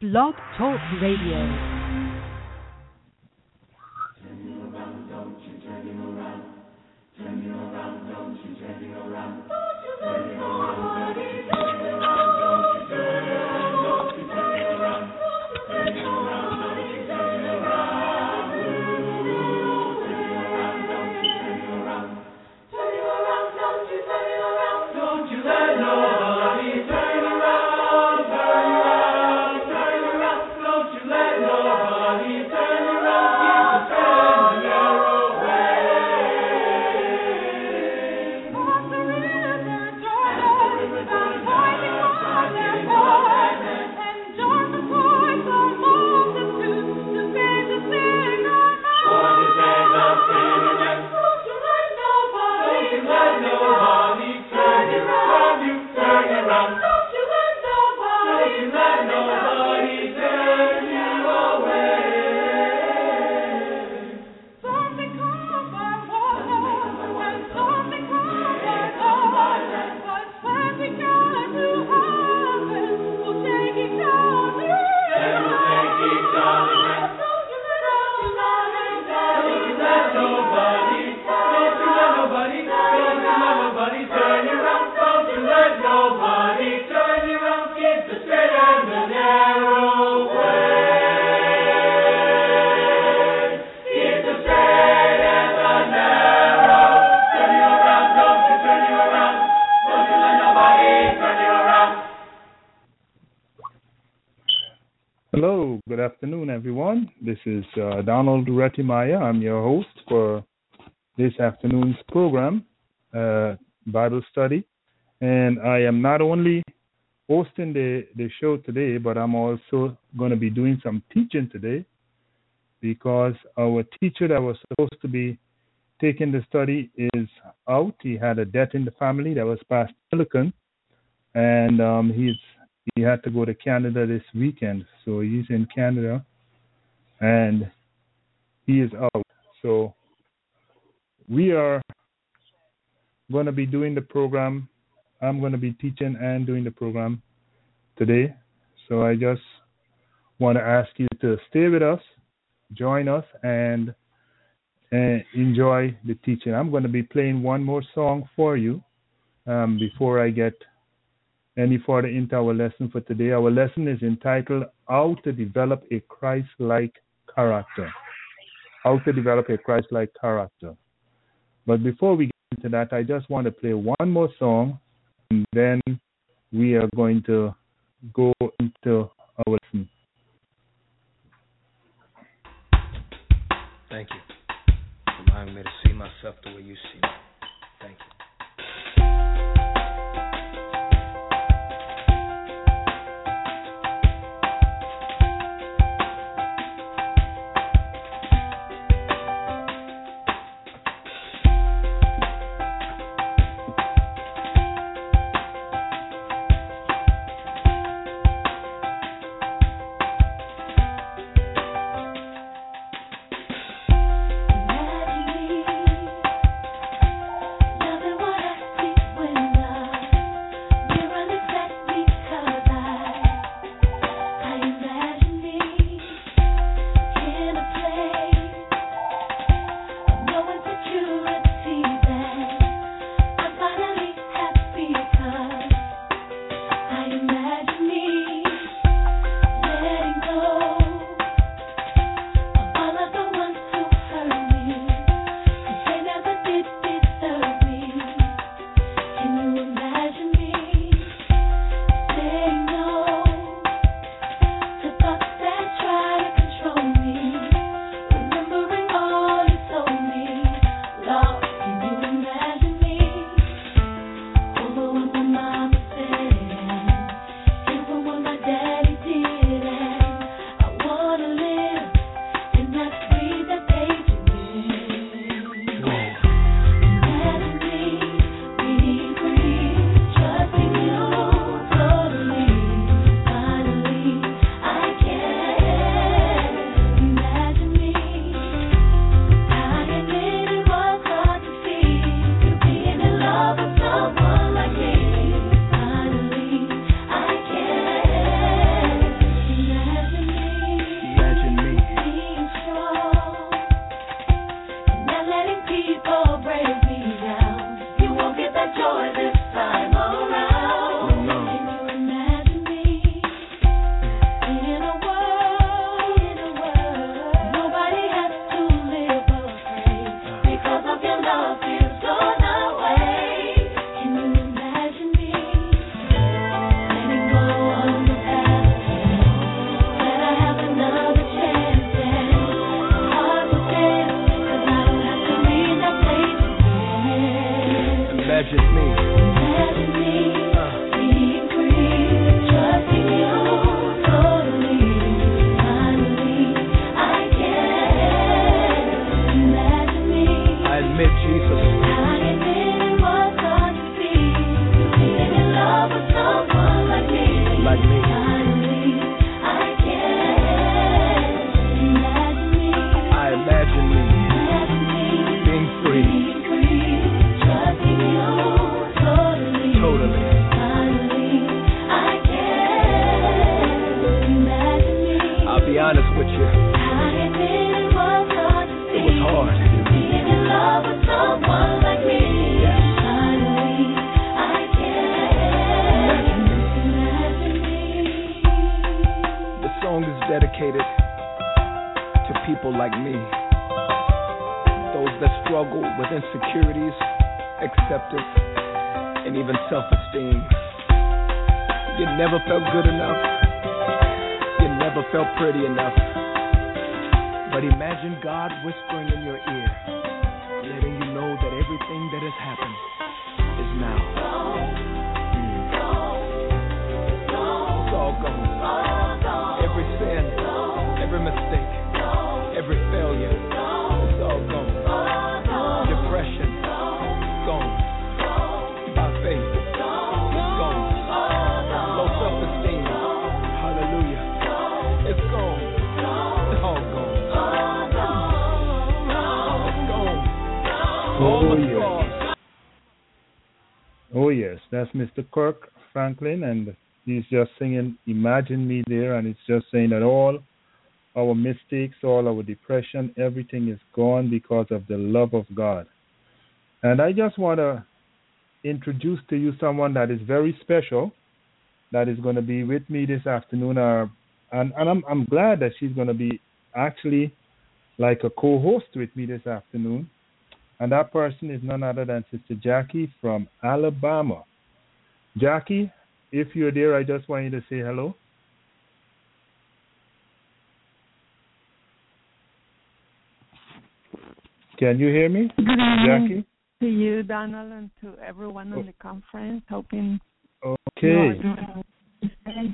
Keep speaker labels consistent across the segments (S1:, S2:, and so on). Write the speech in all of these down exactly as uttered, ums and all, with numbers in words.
S1: Blog Talk Radio.
S2: Hello, good afternoon, everyone. This is uh, Donald Retimaya. I'm your host for this afternoon's program, uh, Bible study. And I am not only hosting the, the show today, but I'm also going to be doing some teaching today because our teacher that was supposed to be taking the study is out. He had a death in the family. That was Pastor Milliken. And um, he's He had to go to Canada this weekend, so he's in Canada, and he is out. So we are going to be doing the program. I'm going to be teaching and doing the program today. So I just want to ask you to stay with us, join us, and, and enjoy the teaching. I'm going to be playing one more song for you um, before I get any further into our lesson for today. Our lesson is entitled, How to Develop a Christ-Like Character. How to Develop a Christ-Like Character. But before we get into that, I just want to play one more song, and then we are going to go into our lesson.
S3: Thank you for allowing me to see myself the way you see me. Thank you.
S4: Nothing
S3: honest with you. It was hard.
S4: Being in love with someone like me. Finally, I can imagine me.
S3: The song is dedicated to people like me. Those that struggle with insecurities, acceptance, and even self-esteem. You never felt good enough. You never felt pretty enough. But imagine God whispering in your ear, letting you know that everything that has happened is now. Mm. It's all gone. Every sin, every mistake, every failure, it's all gone. Depression, gone. By faith, it's gone. Low self-esteem, hallelujah, it's gone. It's all gone.
S2: Oh yes. Oh yes, that's Mister Kirk Franklin, and he's just singing "Imagine Me" there, and it's just saying that all our mistakes, all our depression, everything is gone because of the love of God. And I just want to introduce to you someone that is very special, that is going to be with me this afternoon, uh, and, and I'm, I'm glad that she's going to be actually like a co-host with me this afternoon. And that person is none other than Sister Jackie from Alabama. Jackie, if you're there, I just want you to say hello. Can you hear me,
S5: Good evening
S2: Jackie?
S5: to you, Donald, and to everyone on the conference. Hoping
S2: Okay.
S5: you are doing okay.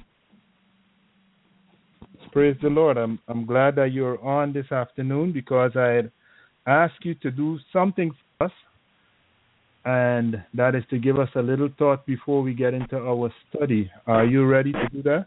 S2: Praise the Lord. I'm I'm glad that you're on this afternoon because I had asked you to do something for us, and that is to give us a little thought before we get into our study. Are you ready to do that?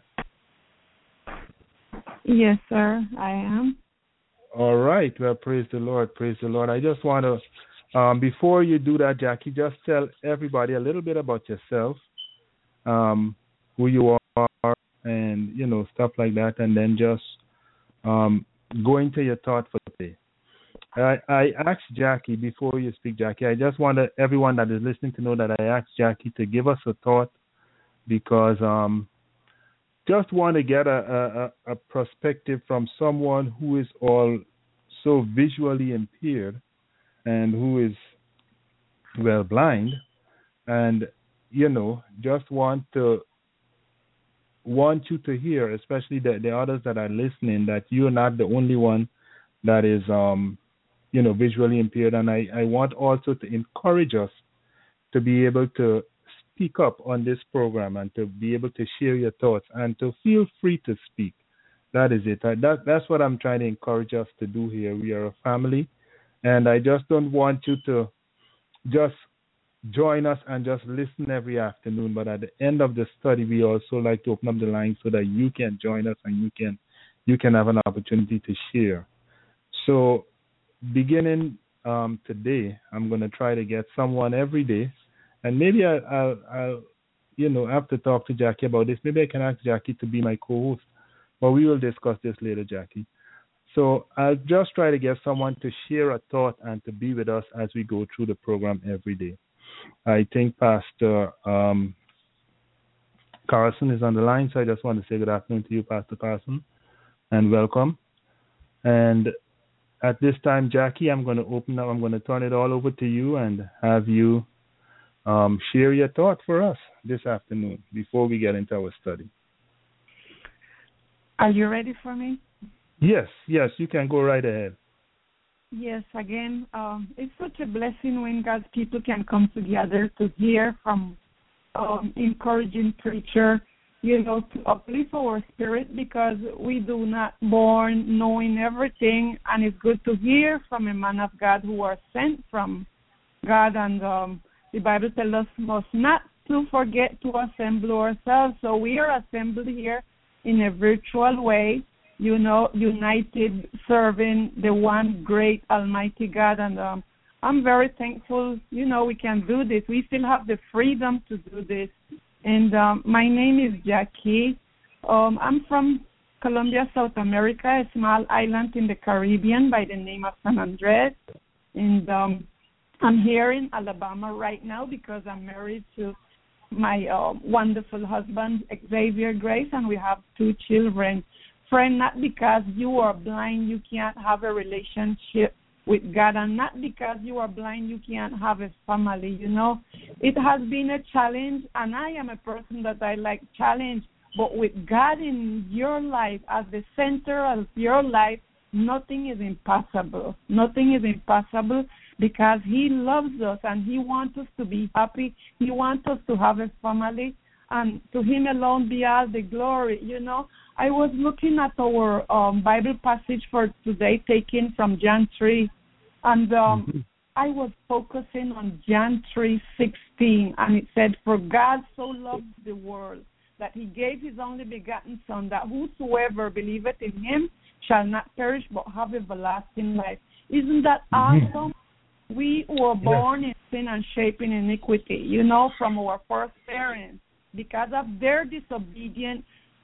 S5: Yes, sir, I am.
S2: All right. Well, praise the Lord. Praise the Lord. I just want to, um, before you do that, Jackie, just tell everybody a little bit about yourself, um, who you are, and, you know, stuff like that, and then just um, go into your thought for today. I, I asked Jackie, before you speak, Jackie, I just want everyone that is listening to know that I asked Jackie to give us a thought because um, just want to get a, a, a perspective from someone who is all so visually impaired and who is, well, blind, and, you know, just want to want you to hear, especially the, the others that are listening, that you're not the only one that is, um, you know, visually impaired. And I, I want also to encourage us to be able to speak up on this program and to be able to share your thoughts and to feel free to speak. That is it. I, that, that's what I'm trying to encourage us to do here. We are a family, and I just don't want you to just join us and just listen every afternoon, but at the end of the study, we also like to open up the line so that you can join us and you can you can have an opportunity to share. So beginning um, today, I'm going to try to get someone every day, and maybe I, I'll, I'll, you know, have to talk to Jackie about this. Maybe I can ask Jackie to be my co-host, but we will discuss this later, Jackie. So I'll just try to get someone to share a thought and to be with us as we go through the program every day. I think Pastor um, Carlson is on the line, so I just want to say good afternoon to you, Pastor Carlson, and welcome. And at this time, Jackie, I'm going to open up, I'm going to turn it all over to you and have you um, share your thought for us this afternoon before we get into our study.
S5: Are you ready for me?
S2: Yes, yes, you can go right ahead.
S5: Yes, again, um, it's such a blessing when God's people can come together to hear from um, encouraging preacher, you know, to uplift our spirit, because we do not born knowing everything, and it's good to hear from a man of God who are sent from God. And um, the Bible tells us must not to forget to assemble ourselves. So we are assembled here in a virtual way, you know, united, serving the one great Almighty God. And um, I'm very thankful, you know, we can do this. We still have the freedom to do this. And um, my name is Jackie. Um, I'm from Colombia, South America, a small island in the Caribbean by the name of San Andres. And um, I'm here in Alabama right now because I'm married to my uh, wonderful husband, Xavier Grace, and we have two children. Friend, not because you are blind, you can't have a relationship with God, and not because you are blind, you can't have a family, you know. It has been a challenge, and I am a person that I like challenge, but with God in your life, as the center of your life, nothing is impossible. Nothing is impossible because He loves us, and He wants us to be happy. He wants us to have a family, and to Him alone be all the glory, you know. I was looking at our um, Bible passage for today, taken from John three, and um, mm-hmm. I was focusing on John three sixteen, and it said, "For God so loved the world that He gave His only begotten Son, that whosoever believeth in Him shall not perish but have everlasting life." Isn't that mm-hmm. awesome? We were born yes. in sin and shaped in iniquity, you know, from our first parents. Because of their disobedience,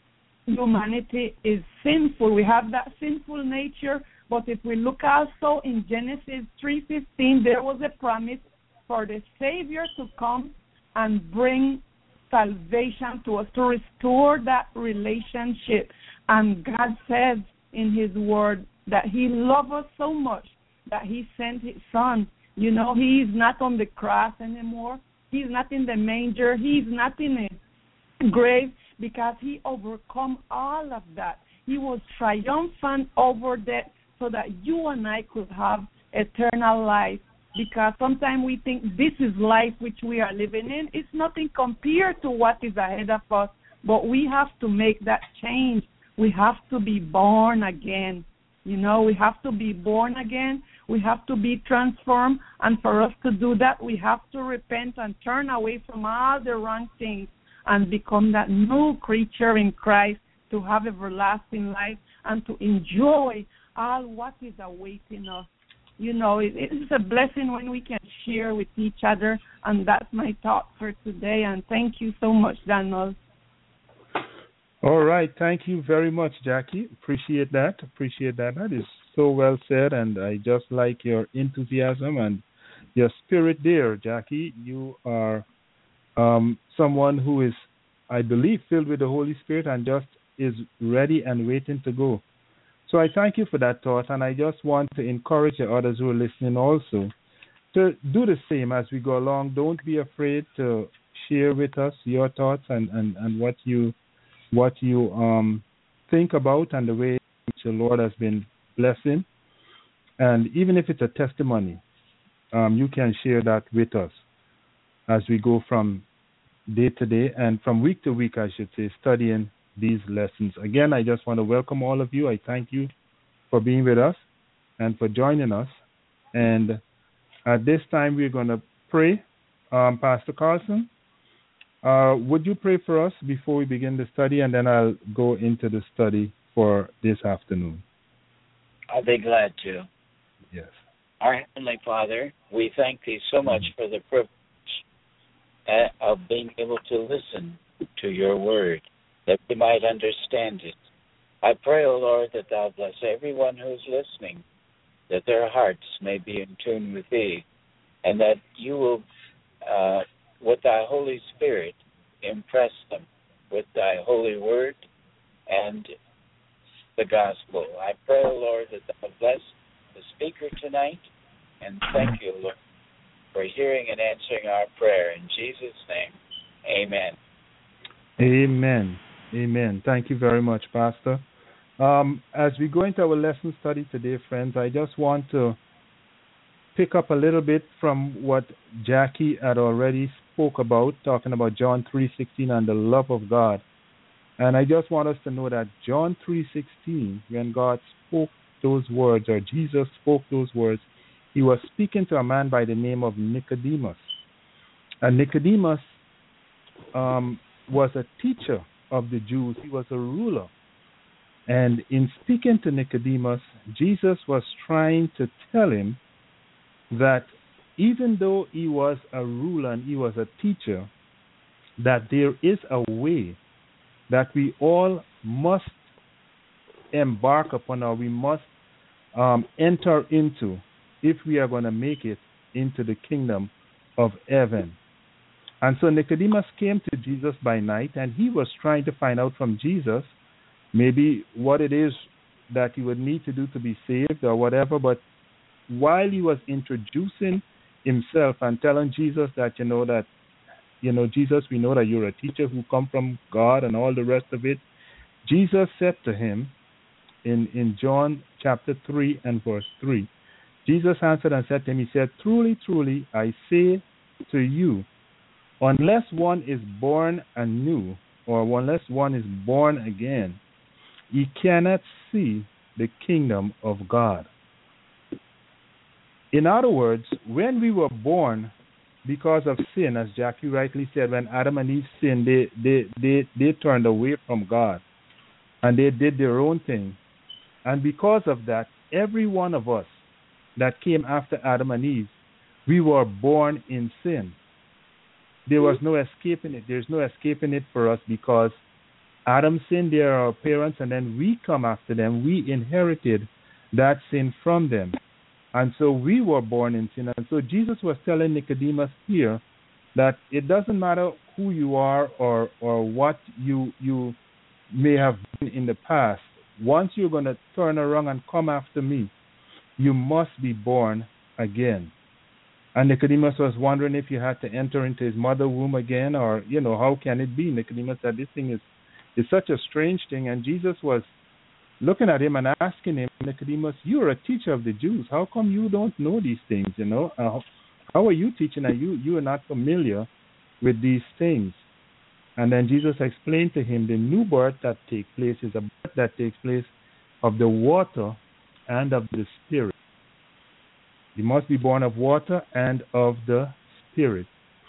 S5: humanity is sinful. We have that sinful nature. But if we look also in Genesis three fifteen, there was a promise for the Savior to come and bring salvation to us, to restore that relationship. And God says in His Word that He loves us so much that He sent His Son. You know, He is not on the cross anymore. He's not in the manger. He's not in a grave, because He overcome all of that. He was triumphant over that so that you and I could have eternal life. Because sometimes we think this is life which we are living in. It's nothing compared to what is ahead of us. But we have to make that change. We have to be born again. You know, we have to be born again. We have to be transformed. And for us to do that, we have to repent and turn away from all the wrong things and become that new creature in Christ, to have everlasting life and to enjoy all what is awaiting us. You know, it, it's a blessing when we can share with each other, and that's my thought for today. And thank you so much, Donald.
S2: All right. Thank you very much, Jackie. Appreciate that. Appreciate that. That is so well said, and I just like your enthusiasm and your spirit there, Jackie. You are um, someone who is, I believe, filled with the Holy Spirit and just is ready and waiting to go. So I thank you for that thought, and I just want to encourage the others who are listening also to do the same as we go along. Don't be afraid to share with us your thoughts and, and, and what you what you um, think about and the way which the Lord has been blessing. And even if it's a testimony, um, you can share that with us as we go from day to day and from week to week, I should say, studying these lessons. Again, I just want to welcome all of you. I thank you for being with us and for joining us. And at this time, we're going to pray. Um, Pastor Carlson, uh, would you pray for us before we begin the study, and then I'll go into the study for this afternoon.
S6: I'll be glad to.
S2: Yes.
S6: Our Heavenly Father, we thank Thee so much for the privilege uh, of being able to listen to Your Word, that we might understand it. I pray, O Lord, that Thou bless everyone who's listening, that their hearts may be in tune with Thee, and that You will, uh, with Thy Holy Spirit, impress them with Thy holy word and the gospel. I pray, O Lord, that Thou bless the speaker tonight, and thank You, Lord, for hearing and answering our prayer. In Jesus' name, amen.
S2: Amen. Amen. Thank you very much, Pastor. Um, as we go into our lesson study today, friends, I just want to pick up a little bit from what Jackie had already spoke about, talking about John three sixteen and the love of God. And I just want us to know that John three sixteen, when God spoke those words, or Jesus spoke those words, He was speaking to a man by the name of Nicodemus. And Nicodemus um, was a teacher of the Jews. He was a ruler. And in speaking to Nicodemus, Jesus was trying to tell him that even though he was a ruler and he was a teacher, that there is a way that we all must embark upon or we must um, enter into if we are going to make it into the kingdom of heaven. And so Nicodemus came to Jesus by night, and he was trying to find out from Jesus maybe what it is that he would need to do to be saved or whatever. But while he was introducing himself and telling Jesus that, you know, that, you know, Jesus, we know that you're a teacher who come from God and all the rest of it, Jesus said to him in, in John chapter three and verse three, Jesus answered and said to him, he said, truly, truly, I say to you, unless one is born anew, or unless one is born again, he cannot see the kingdom of God. In other words, when we were born because of sin, as Jackie rightly said, when Adam and Eve sinned, they, they, they, they turned away from God, and they did their own thing. And because of that, every one of us that came after Adam and Eve, we were born in sin. There was no escaping it. There's no escaping it for us because Adam sinned, they are our parents, and then we come after them. We inherited that sin from them. And so we were born in sin. And so Jesus was telling Nicodemus here that it doesn't matter who you are or or what you you may have been in the past. Once you're going to turn around and come after me, you must be born again. And Nicodemus was wondering if you had to enter into his mother womb again, or, you know, how can it be? Nicodemus said this thing is, is such a strange thing. And Jesus was looking at him and asking him, Nicodemus, you're a teacher of the Jews. How come you don't know these things, you know? Uh, how are you teaching and you, you are not familiar with these things? And then Jesus explained to him the new birth that takes place is a birth that takes place of the water and of the Spirit. You must be born of water and of the Spirit.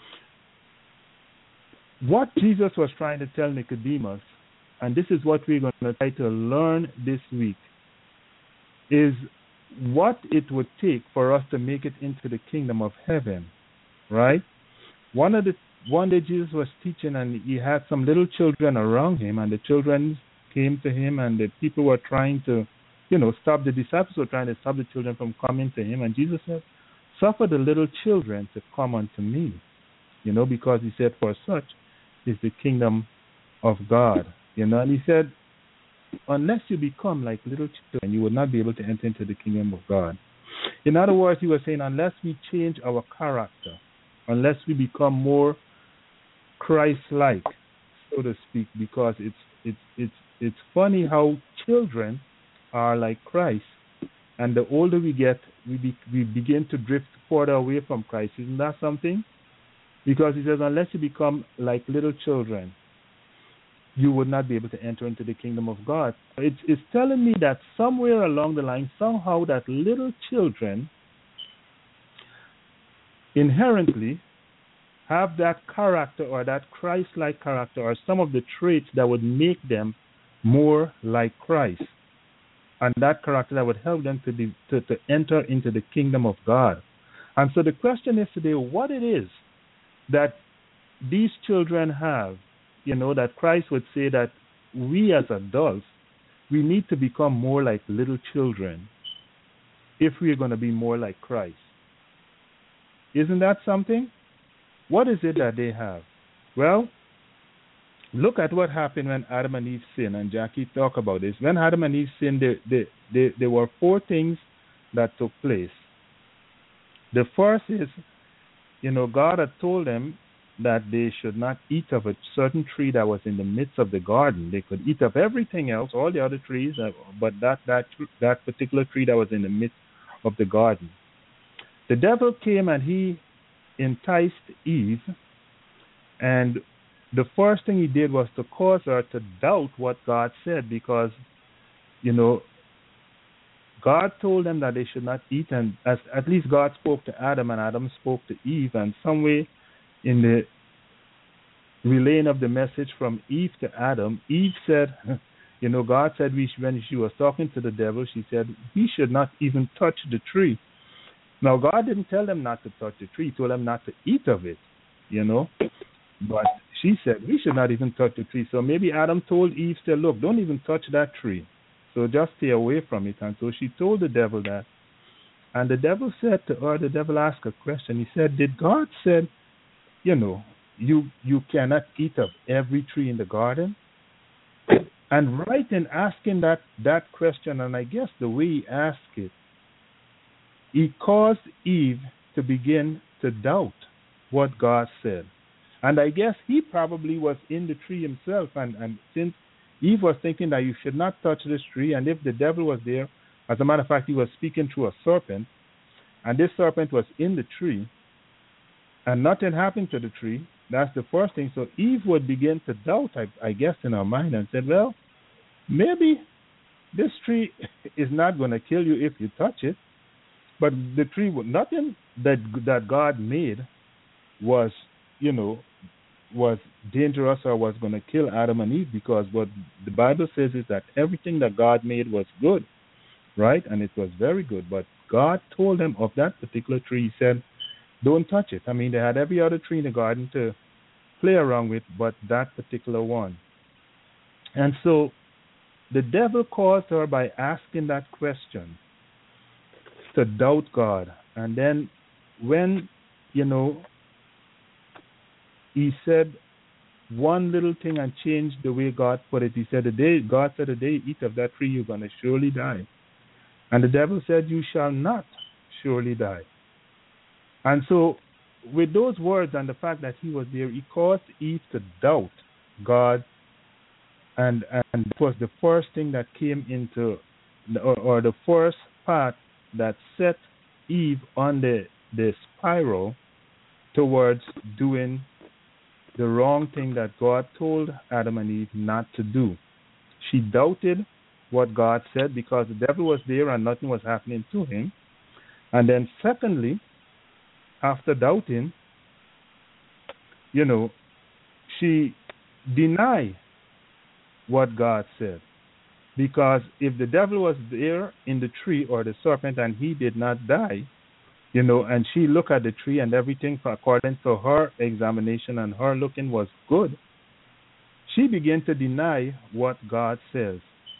S2: What Jesus was trying to tell Nicodemus, and this is what we're going to try to learn this week, is what it would take for us to make it into the kingdom of heaven, right? One of the one day Jesus was teaching, and he had some little children around him, and the children came to him, and the people were trying to, you know, stop the disciples were trying to stop the children from coming to him, and Jesus said, suffer the little children to come unto me, you know, because he said, for such is the kingdom of God, you know, and he said, unless you become like little children, you will not be able to enter into the kingdom of God. In other words, he was saying, unless we change our character, unless we become more Christ-like, so to speak, because it's it's it's it's funny how children are like Christ, and the older we get, we be, we begin to drift further away from Christ. Isn't that something? Because he says, unless you become like little children, you would not be able to enter into the kingdom of God. It's, it's telling me that somewhere along the line, somehow that little children inherently have that character or that Christ-like character or some of the traits that would make them more like Christ. And that character that would help them to, be, to to enter into the kingdom of God. And so the question is today, what it is that these children have, you know, that Christ would say that we as adults, we need to become more like little children if we're going to be more like Christ. Isn't that something? What is it that they have? Well, look at what happened when Adam and Eve sinned, and Jackie talked about this. When Adam and Eve sinned, there, there, there, there were four things that took place. The first is, you know, God had told them that they should not eat of a certain tree that was in the midst of the garden. They could eat of everything else, all the other trees, but that, that, that particular tree that was in the midst of the garden. The devil came and he enticed Eve, and the first thing he did was to cause her to doubt what God said, because, you know, God told them that they should not eat, and as, at least God spoke to Adam, and Adam spoke to Eve, and some way in the relaying of the message from Eve to Adam, Eve said, you know, God said we, when she was talking to the devil, she said, we should not even touch the tree. Now, God didn't tell them not to touch the tree. He told them not to eat of it, you know. But she said, we should not even touch the tree. So maybe Adam told Eve, said, look, don't even touch that tree. So just stay away from it. And so she told the devil that. And the devil said to her, the devil asked a question. He said, did God said, you know, you you cannot eat of every tree in the garden? And right in asking that, that question, and I guess the way he asked it, he caused Eve to begin to doubt what God said. And I guess he probably was in the tree himself. And, and since Eve was thinking that you should not touch this tree, and if the devil was there, as a matter of fact, he was speaking through a serpent, and this serpent was in the tree, and nothing happened to the tree, that's the first thing. So Eve would begin to doubt, I, I guess, in her mind, and said, well, maybe this tree is not going to kill you if you touch it. But the tree, nothing that that God made was, you know, was dangerous or was going to kill Adam and Eve, because what the Bible says is that everything that God made was good, right? And it was very good. But God told them of that particular tree. He said, don't touch it. I mean, they had every other tree in the garden to play around with, but that particular one. And so the devil caused her by asking that question to doubt God. And then when, you know, he said one little thing and changed the way God put it. He said, the day, God said, the day you eat of that tree, you're going to surely die. And the devil said, you shall not surely die. And so with those words and the fact that he was there, he caused Eve to doubt God. And, and it was the first thing that came into, or, or the first part that set Eve on the, the spiral towards doing the wrong thing that God told Adam and Eve not to do. She doubted what God said because the devil was there and nothing was happening to him. And then secondly, after doubting, you know, she denied what God said. Because if the devil was there in the tree or the serpent and he did not die, you know, and she looked at the tree and everything according to her examination and her looking was good, she began to deny what God says.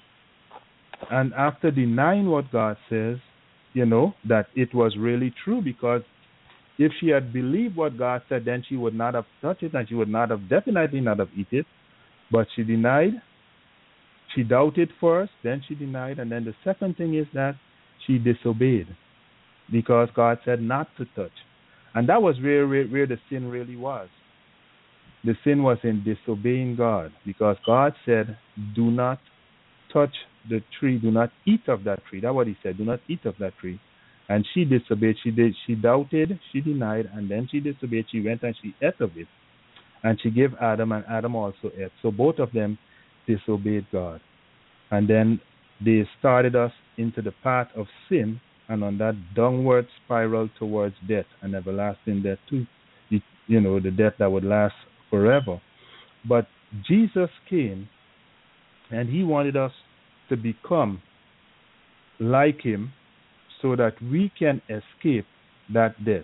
S2: And after denying what God says, you know, that it was really true, because if she had believed what God said, then she would not have touched it and she would not have, definitely not have eaten it. But she denied. She doubted first, then she denied, and then the second thing is that she disobeyed because God said not to touch. And that was where, where, where the sin really was. The sin was in disobeying God, because God said, do not touch the tree, do not eat of that tree. That's what he said, do not eat of that tree. And she disobeyed, she did, she doubted, she denied, and then she disobeyed. She went and she ate of it. And she gave Adam, and Adam also ate. So both of them disobeyed God. And then they started us into the path of sin, and on that downward spiral towards death, and everlasting death too. You, you know, the death that would last forever. But Jesus came, and he wanted us to become like him so that we can escape that death.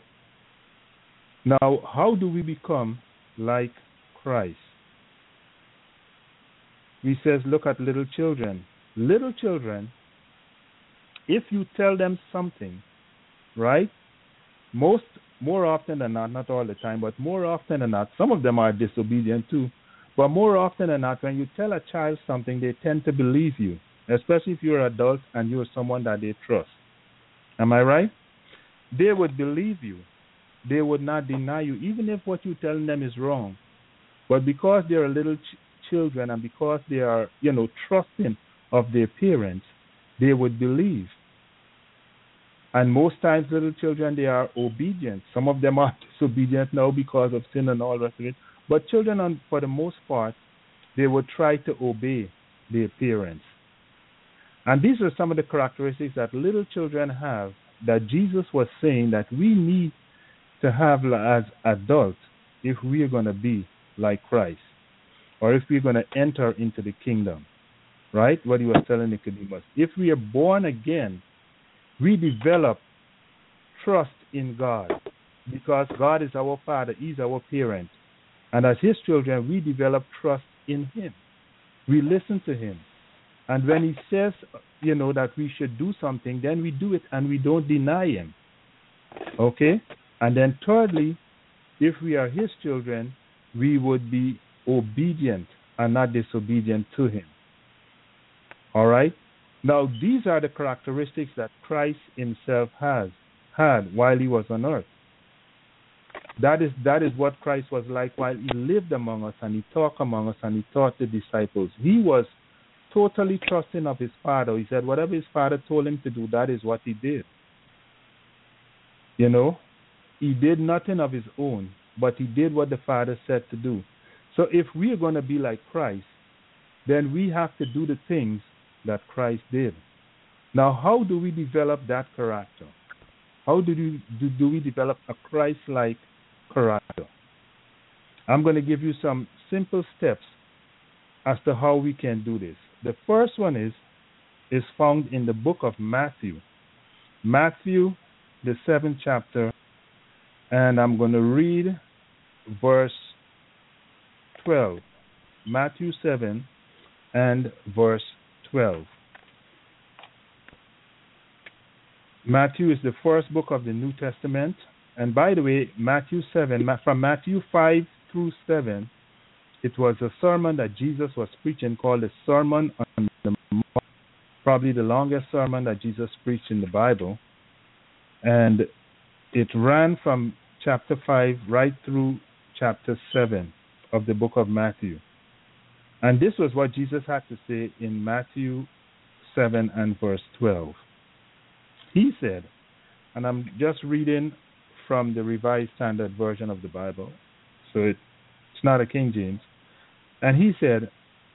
S2: Now, how do we become like Christ? He says, look at little children. Little children, if you tell them something, right, most, more often than not, not all the time, but more often than not, some of them are disobedient too, but more often than not, when you tell a child something, they tend to believe you, especially if you're an adult and you're someone that they trust. Am I right? They would believe you. They would not deny you, even if what you're telling them is wrong. But because they're little ch- children and because they are, you know, trusting of their parents, they would believe. And most times little children, they are obedient. Some of them are disobedient now because of sin and all the rest of it. But children, for the most part, they would try to obey their parents. And these are some of the characteristics that little children have that Jesus was saying that we need to have as adults if we are going to be like Christ, or if we're going to enter into the kingdom, right? What he was telling Nicodemus. If we are born again, we develop trust in God, because God is our Father, he's our parent. And as his children, we develop trust in him. We listen to him. And when he says, you know, that we should do something, then we do it and we don't deny him. Okay? And then thirdly, if we are his children, we would be obedient and not disobedient to him. All right? Now, these are the characteristics that Christ himself has had while he was on earth. That is that is what Christ was like while he lived among us and he talked among us and he taught the disciples. He was totally trusting of his Father. He said whatever his Father told him to do, that is what he did. You know, he did nothing of his own, but he did what the Father said to do. So if we are going to be like Christ, then we have to do the things that Christ did. Now, how do we develop that character? How do we, do, do we develop a Christ-like character? I'm going to give you some simple steps as to how we can do this. The first one is is found in the book of Matthew. Matthew, the seventh chapter, and I'm going to read verse twelve. Matthew seven and verse twelve. Matthew is the first book of the New Testament. And by the way, Matthew seven, from Matthew five through seven, it was a sermon that Jesus was preaching called the Sermon on the Mount, probably the longest sermon that Jesus preached in the Bible. And it ran from chapter five right through chapter seven of the book of Matthew. And this was what Jesus had to say in Matthew seven and verse twelve. He said, and I'm just reading from the Revised Standard Version of the Bible, so it, it's not a King James. And he said,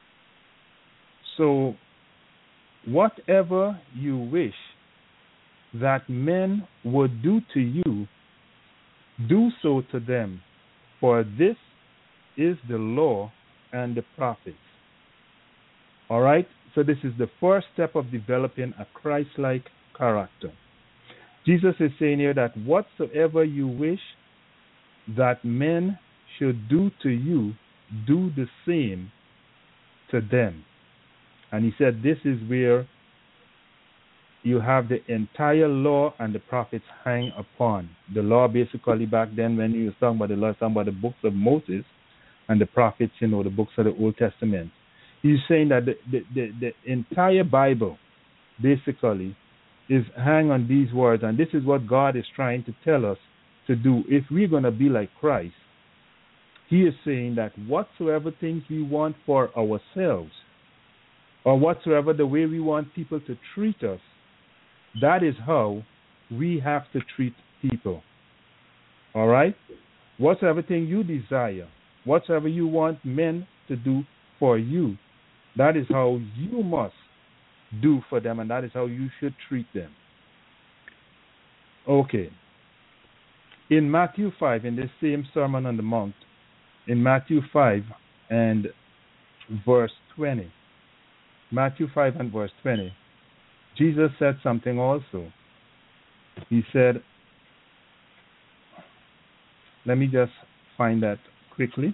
S2: so whatever you wish that men would do to you, do so to them, for this is the law and the prophets. All right? So this is the first step of developing a Christ-like character. Jesus is saying here that whatsoever you wish that men should do to you, do the same to them. And he said this is where you have the entire law and the prophets hang upon. The law basically back then when he was talking about the law, talking about the books of Moses, and the prophets, you know, the books of the Old Testament. He's saying that the, the, the, the entire Bible basically is hang on these words, and this is what God is trying to tell us to do. If we're going to be like Christ, he is saying that whatsoever things we want for ourselves, or whatsoever the way we want people to treat us, that is how we have to treat people. All right? Whatsoever thing you desire, whatsoever you want men to do for you, that is how you must do for them, and that is how you should treat them. Okay. In Matthew five, in this same Sermon on the Mount, in Matthew five and verse twenty, Matthew five and verse twenty, Jesus said something also. He said, let me just find that quickly.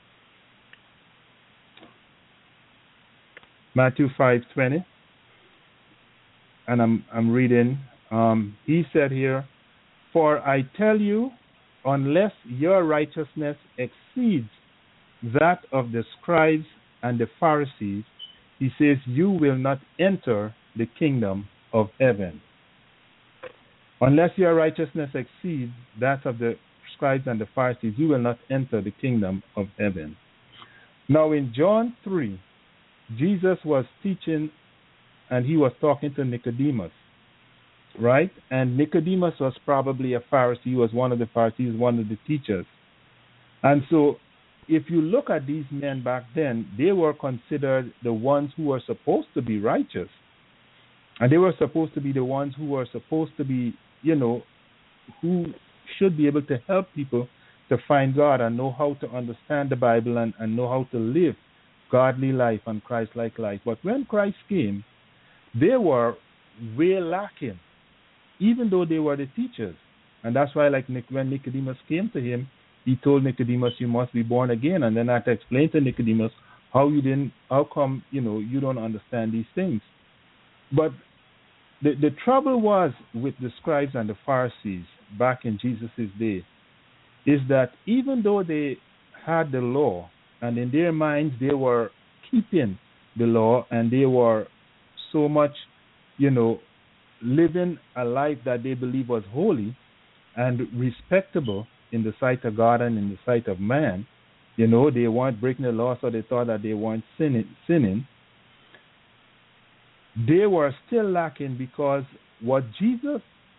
S2: Matthew five twenty, and I'm I'm reading. Um, he said here, "For I tell you, unless your righteousness exceeds that of the scribes and the Pharisees," he says, "you will not enter the kingdom of heaven." Unless your righteousness exceeds that of the scribes and the Pharisees, you will not enter the kingdom of heaven. Now in John three, Jesus was teaching and he was talking to Nicodemus, right? And Nicodemus was probably a Pharisee. He was one of the Pharisees, one of the teachers. And so if you look at these men back then, they were considered the ones who were supposed to be righteous. And they were supposed to be the ones who were supposed to be, you know, who should be able to help people to find God and know how to understand the Bible and, and know how to live godly life and Christ-like life. But when Christ came, they were way lacking, even though they were the teachers. And that's why, like when Nicodemus came to him, he told Nicodemus, "You must be born again." And then I had to explain to Nicodemus How you didn't? How come you know you don't understand these things? But the the trouble was with the scribes and the Pharisees back in Jesus' day is that even though they had the law and in their minds they were keeping the law and they were so much, you know, living a life that they believe was holy and respectable in the sight of God and in the sight of man, you know, they weren't breaking the law, so they thought that they weren't sinning, sinning. They were still lacking because what Jesus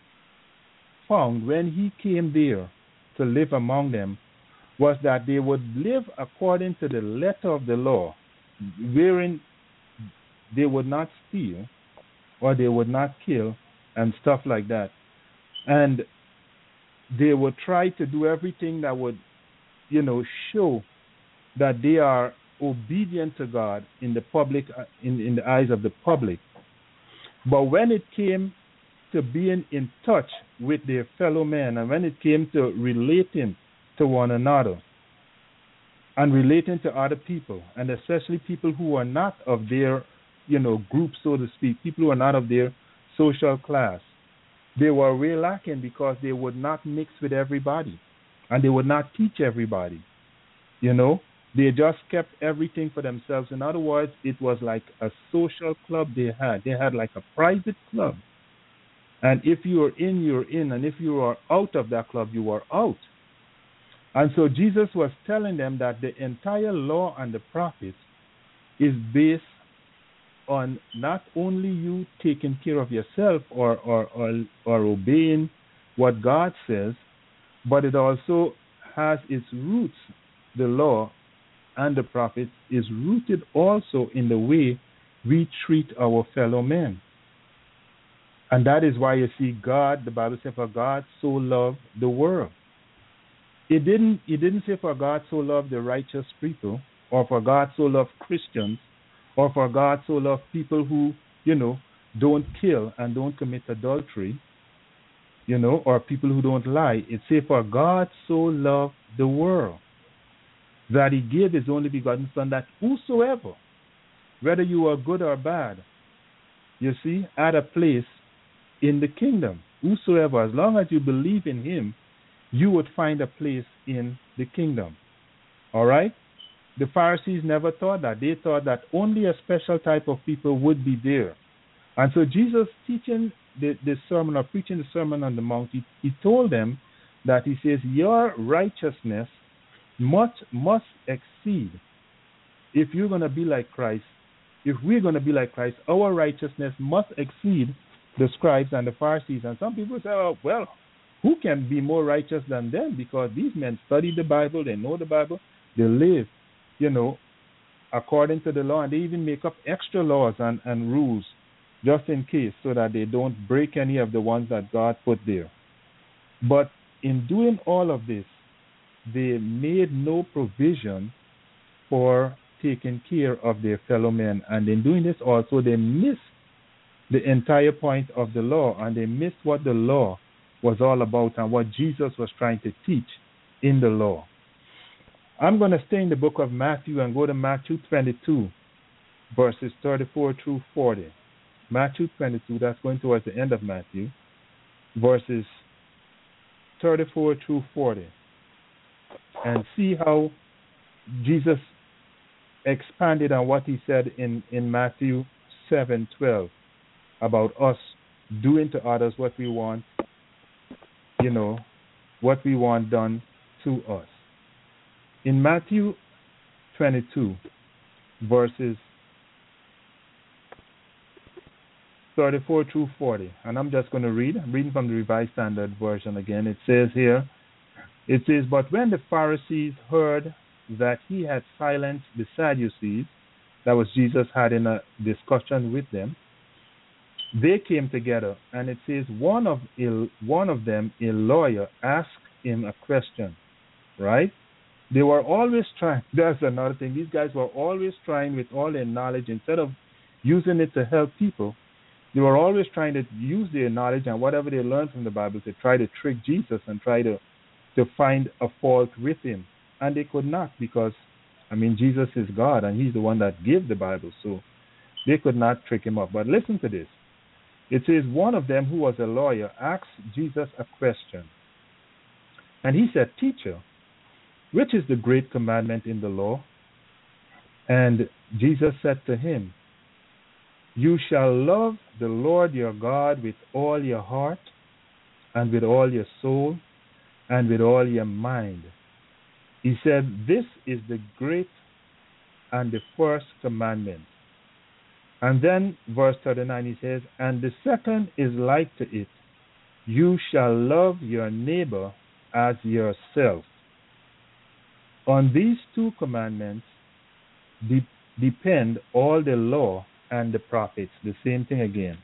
S2: found when he came there to live among them was that they would live according to the letter of the law, wherein they would not steal or they would not kill and stuff like that. And they would try to do everything that would, you know, show that they are obedient to God in the public, in, in the eyes of the public. But when it came to being in touch with their fellow men and when it came to relating to one another and relating to other people, and especially people who are not of their, you know, group, so to speak, people who are not of their social class, they were way lacking because they would not mix with everybody and they would not teach everybody. You know, they just kept everything for themselves. In other words, it was like a social club they had. They had like a private club. And if you were in, you're in. And if you were out of that club, you were out. And so Jesus was telling them that the entire law and the prophets is based on not only you taking care of yourself or, or, or, or obeying what God says, but it also has its roots, the law and the prophets is rooted also in the way we treat our fellow men. And that is why you see God, the Bible says, for God so loved the world. It didn't, it didn't say for God so loved the righteous people, or for God so loved Christians, or for God so loved people who, you know, don't kill and don't commit adultery, you know, or people who don't lie. It says for God so loved the world that he gave his only begotten Son, that whosoever, whether you are good or bad, you see, at a place in the kingdom. Whosoever, as long as you believe in him, you would find a place in the kingdom. All right? The Pharisees never thought that. They thought that only a special type of people would be there. And so Jesus teaching the, the sermon or preaching the Sermon on the Mount, he, he told them that he says, your righteousness must, must exceed. If you're going to be like Christ, if we're going to be like Christ, our righteousness must exceed the scribes and the Pharisees. And some people say, oh, well, who can be more righteous than them? Because these men study the Bible, they know the Bible, they live, you know, according to the law, and they even make up extra laws and, and rules just in case so that they don't break any of the ones that God put there. But in doing all of this, they made no provision for taking care of their fellow men. And in doing this also, they missed the entire point of the law, and they missed what the law was all about and what Jesus was trying to teach in the law. I'm going to stay in the book of Matthew and go to Matthew twenty-two, verses thirty-four through forty. Matthew twenty-two, that's going towards the end of Matthew, verses thirty-four through forty. And see how Jesus expanded on what he said in, in Matthew seven twelve about us doing to others what we want, you know, what we want done to us. In Matthew twenty-two, verses thirty-four through forty, and I'm just going to read. I'm reading from the Revised Standard Version again. It says here, it says, but when the Pharisees heard that he had silenced the Sadducees, that was Jesus had in a discussion with them, they came together, and it says one of a, one of them, a lawyer, asked him a question, right? They were always trying, that's another thing, these guys were always trying with all their knowledge, instead of using it to help people, they were always trying to use their knowledge and whatever they learned from the Bible to try to trick Jesus and try to, to find a fault with him. And they could not, because I mean, Jesus is God, and he's the one that gave the Bible, so they could not trick him up. But listen to this. It says, one of them who was a lawyer asked Jesus a question. And he said, Teacher, which is the great commandment in the law? And Jesus said to him, You shall love the Lord your God with all your heart, and with all your soul, and with all your mind. He said, This is the great and the first commandment. And then verse thirty-nine, he says, And the second is like to it. You shall love your neighbor as yourself. On these two commandments de- depend all the law and the prophets. The same thing again.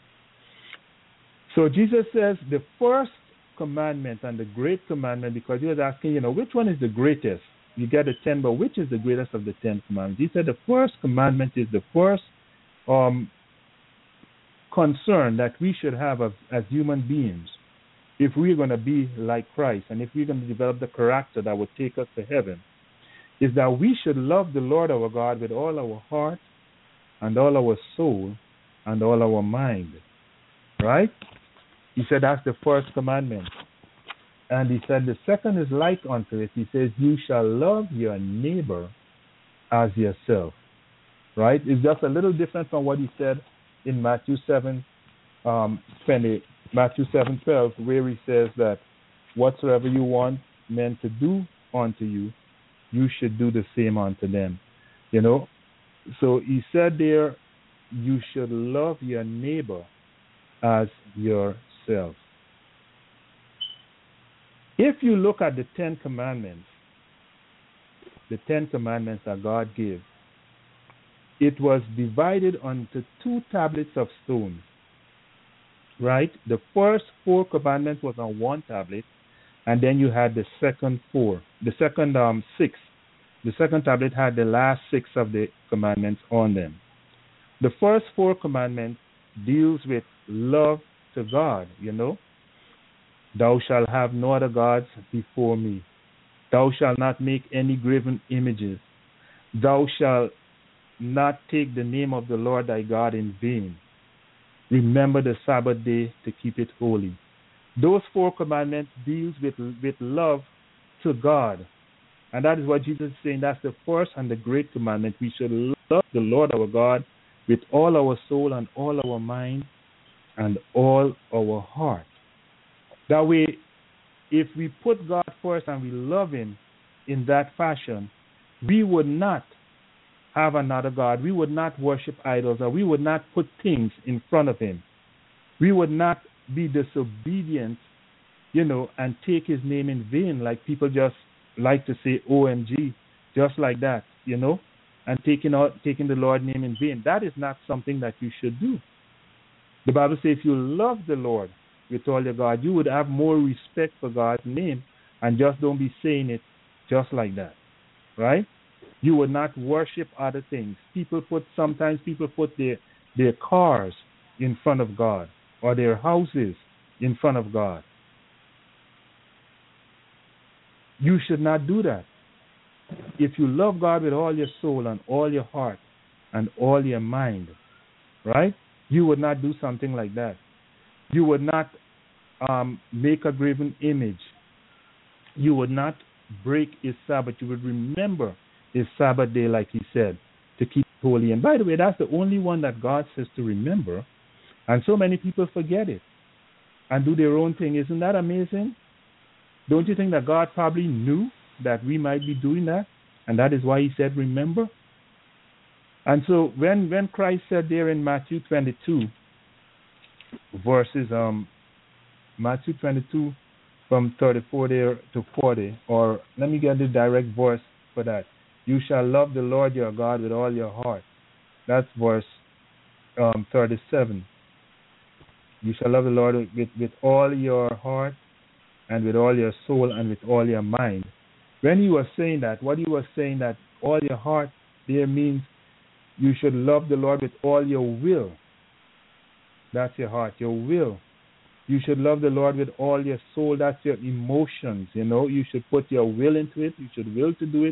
S2: So Jesus says the first commandment and the great commandment, because he was asking, you know, which one is the greatest? You get the ten, but which is the greatest of the ten commandments? He said the first commandment is the first um, concern that we should have as, as human beings if we're going to be like Christ and if we're going to develop the character that would take us to heaven, is that we should love the Lord our God with all our heart and all our soul and all our mind. Right? He said that's the first commandment. And he said the second is like unto it. He says, You shall love your neighbor as yourself. Right? It's just a little different from what he said in Matthew seven, um, twenty, Matthew seven twelve, where he says that whatsoever you want men to do unto you, you should do the same unto them. You know? So he said there, you should love your neighbor as yourself. If you look at the Ten Commandments, the Ten Commandments that God gave, it was divided onto two tablets of stone. Right? The first four commandments was on one tablet, and then you had the second four, the second um six. The second tablet had the last six of the commandments on them. The first four commandments deals with love to God, you know. Thou shalt have no other gods before me. Thou shalt not make any graven images. Thou shalt not take the name of the Lord thy God in vain. Remember the Sabbath day to keep it holy. Those four commandments deals with, with love to God. And that is what Jesus is saying. That's the first and the great commandment. We should love the Lord our God with all our soul and all our mind and all our heart. That way, if we put God first and we love him in that fashion, we would not have another God. We would not worship idols, or we would not put things in front of him. We would not be disobedient, you know, and take his name in vain, like people just like to say O M G, just like that, you know, and taking out taking the Lord's name in vain. That is not something that you should do. The Bible says if you love the Lord with all your God, you would have more respect for God's name and just don't be saying it just like that, right? You would not worship other things. People put, sometimes people put their, their cars in front of God or their houses in front of God. You should not do that. If you love God with all your soul and all your heart and all your mind, right, you would not do something like that. You would not um, make a graven image. You would not break his Sabbath. You would remember his Sabbath day, like he said, to keep it holy. And by the way, that's the only one that God says to remember. And so many people forget it and do their own thing. Isn't that amazing? Don't you think that God probably knew that we might be doing that? And that is why he said, remember. And so when, when Christ said there in Matthew twenty-two, verses, um, Matthew twenty-two from thirty-four there to forty, or let me get the direct verse for that. You shall love the Lord your God with all your heart. That's verse um, thirty-seven. You shall love the Lord with, with all your heart and with all your soul and with all your mind. When he was saying that, what he was saying that all your heart there means you should love the Lord with all your will. That's your heart, your will. You should love the Lord with all your soul. That's your emotions, you know. You should put your will into it. You should will to do it.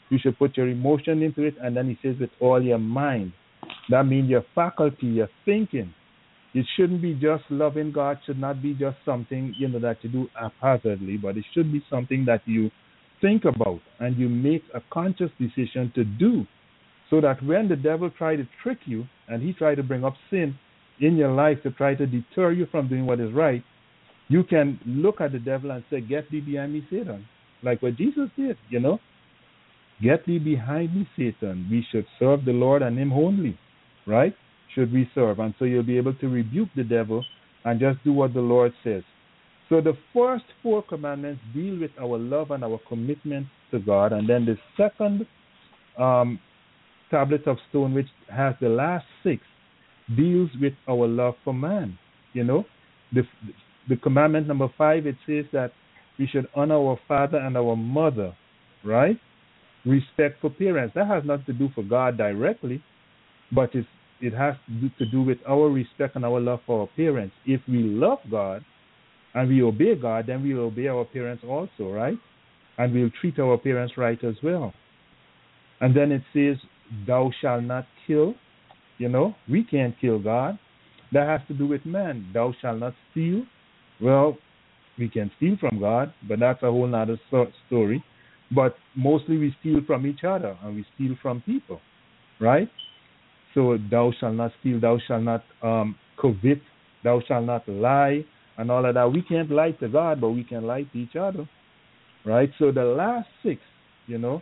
S2: You should put your emotion into it, and then he says with all your mind. That means your faculty, your thinking. It shouldn't be just loving God, should not be just something, you know, that you do haphazardly, but it should be something that you think about and you make a conscious decision to do, so that when the devil try to trick you and he try to bring up sin in your life to try to deter you from doing what is right, you can look at the devil and say, get thee behind me, Satan. Like what Jesus did, you know. Get thee behind me, Satan. We should serve the Lord and him only, right? Should we serve. And so you'll be able to rebuke the devil and just do what the Lord says. So the first four commandments deal with our love and our commitment to God. And then the second um, tablet of stone, which has the last six, deals with our love for man. You know, the, the commandment number five, it says that we should honor our father and our mother, right? Respect for parents. That has nothing to do for God directly, but it's, it has to do, to do with our respect and our love for our parents. If we love God and we obey God, then we will obey our parents also, right? And we'll treat our parents right as well. And then it says, thou shalt not kill. You know, we can't kill God. That has to do with man. Thou shalt not steal. Well, we can steal from God, but that's a whole other story. But mostly we steal from each other and we steal from people, right? So thou shalt not steal, thou shalt not um, covet, thou shalt not lie, and all of that. We can't lie to God, but we can lie to each other, right? So the last six, you know,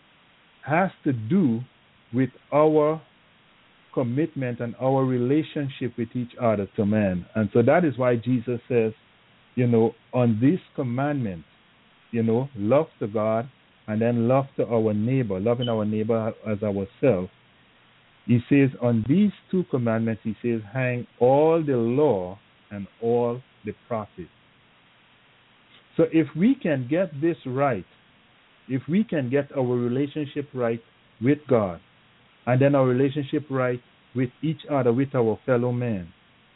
S2: has to do with our commitment and our relationship with each other to man. And so that is why Jesus says, you know, on this commandment, you know, love to God and then love to our neighbor, loving our neighbor as ourselves. He says on these two commandments, he says, hang all the law and all the prophets. So if we can get this right, if we can get our relationship right with God, and then our relationship right with each other, with our fellow man,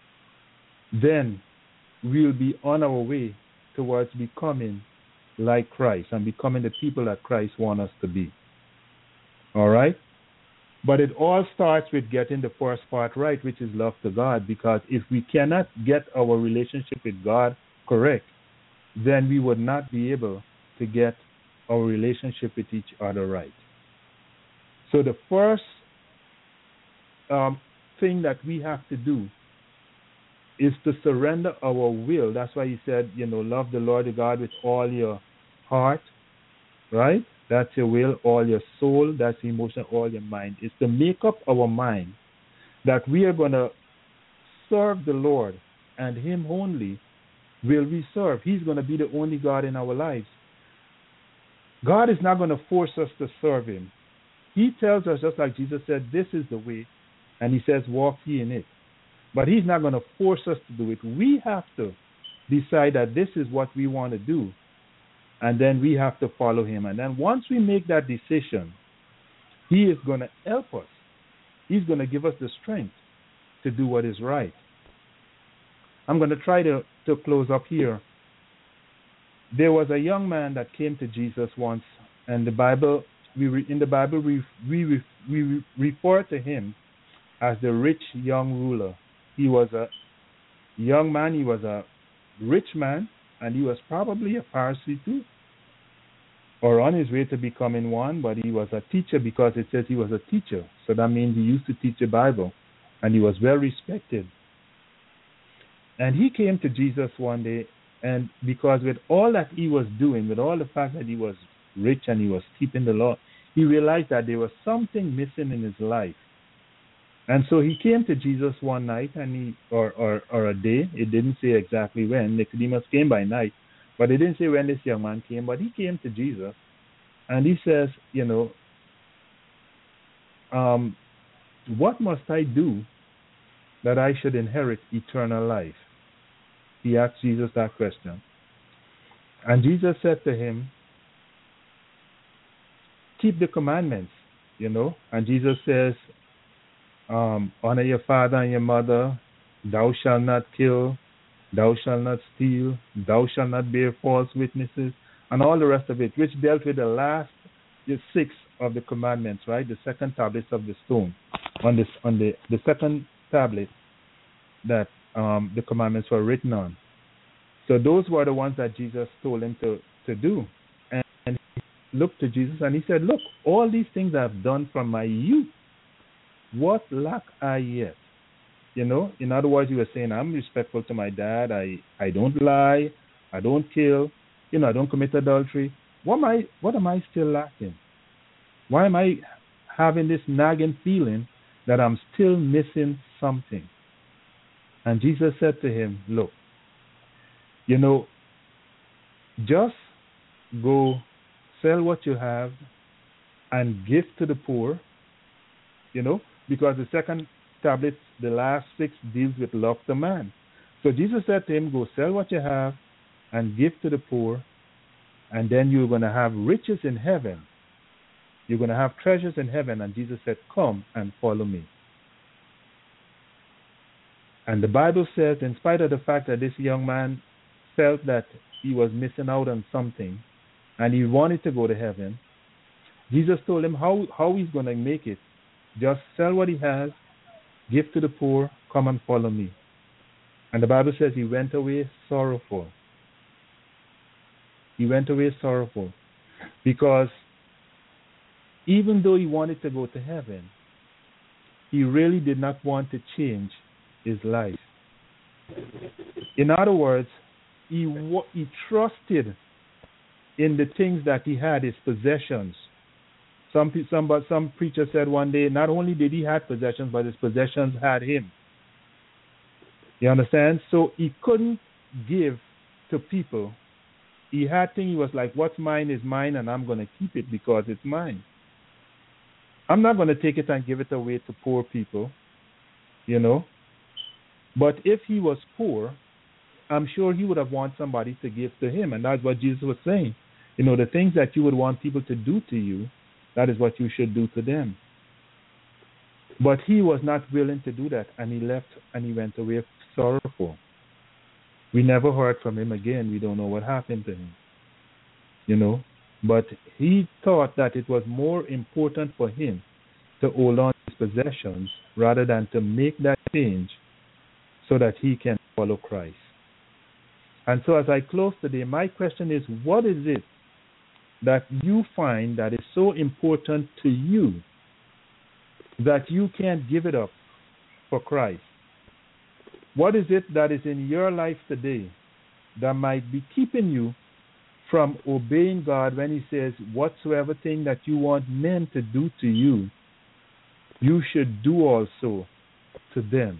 S2: then we'll be on our way towards becoming like Christ and becoming the people that Christ wants us to be. All right? But it all starts with getting the first part right, which is love to God, because if we cannot get our relationship with God correct, then we would not be able to get our relationship with each other right. So the first um, thing that we have to do is to surrender our will. That's why he said, you know, love the Lord your God with all your heart, right? That's your will, all your soul, that's your emotion, all your mind. Is to make up our mind that we are going to serve the Lord and him only will we serve. He's going to be the only God in our lives. God is not going to force us to serve him. He tells us, just like Jesus said, this is the way, and he says, walk ye in it. But he's not going to force us to do it. We have to decide that this is what we want to do, and then we have to follow him. And then once we make that decision, he is going to help us. He's going to give us the strength to do what is right. I'm going to try to, to close up here. There was a young man that came to Jesus once, and the Bible, we re, in the Bible, we, we, we refer to him as the rich young ruler. He was a young man, he was a rich man, and he was probably a Pharisee too, or on his way to becoming one, but he was a teacher because it says he was a teacher. So that means he used to teach the Bible, and he was well respected. And he came to Jesus one day, and because with all that he was doing, with all the fact that he was rich and he was keeping the law, he realized that there was something missing in his life. And so he came to Jesus one night, and he, or, or, or a day, it didn't say exactly when. Nicodemus came by night, but it didn't say when this young man came, but he came to Jesus, and he says, you know, um, what must I do that I should inherit eternal life? He asked Jesus that question. And Jesus said to him, keep the commandments, you know. And Jesus says, um, honor your father and your mother, thou shalt not kill, thou shalt not steal, thou shalt not bear false witnesses, and all the rest of it, which dealt with the last the six of the commandments, right? The second tablets of the stone, on this on the the second tablet that um, the commandments were written on. So those were the ones that Jesus told him to to do, and, and he looked to Jesus and he said, "Look, all these things I've done from my youth. What lack I yet?" You know, in other words, you were saying, "I'm respectful to my dad. I I don't lie. I don't kill. You know, I don't commit adultery. What am I? What am I still lacking? Why am I having this nagging feeling that I'm still missing something?" And Jesus said to him, "Look, you know, just go sell what you have and give to the poor, you know, because the second tablet, the last six, deals with love to man. So Jesus said to him, go sell what you have and give to the poor, and then you're going to have riches in heaven. You're going to have treasures in heaven." And Jesus said, "Come and follow me." And the Bible says, in spite of the fact that this young man felt that he was missing out on something and he wanted to go to heaven, Jesus told him how, how he's going to make it. Just sell what he has, give to the poor, come and follow me. And the Bible says he went away sorrowful. He went away sorrowful because even though he wanted to go to heaven, he really did not want to change his life. In other words, he he trusted in the things that he had, his possessions. Some some some preacher said one day, not only did he have possessions, but his possessions had him. You understand? So he couldn't give to people. He had things. He was like, "What's mine is mine, and I'm going to keep it because it's mine. I'm not going to take it and give it away to poor people." You know. But if he was poor, I'm sure he would have wanted somebody to give to him. And that's what Jesus was saying. You know, the things that you would want people to do to you, that is what you should do to them. But he was not willing to do that, and he left and he went away sorrowful. We never heard from him again. We don't know what happened to him. You know, but he thought that it was more important for him to hold on to his possessions rather than to make that change so that he can follow Christ. And so as I close today, my question is, what is it that you find that is so important to you that you can't give it up for Christ? What is it that is in your life today that might be keeping you from obeying God when he says, whatsoever thing that you want men to do to you, you should do also to them?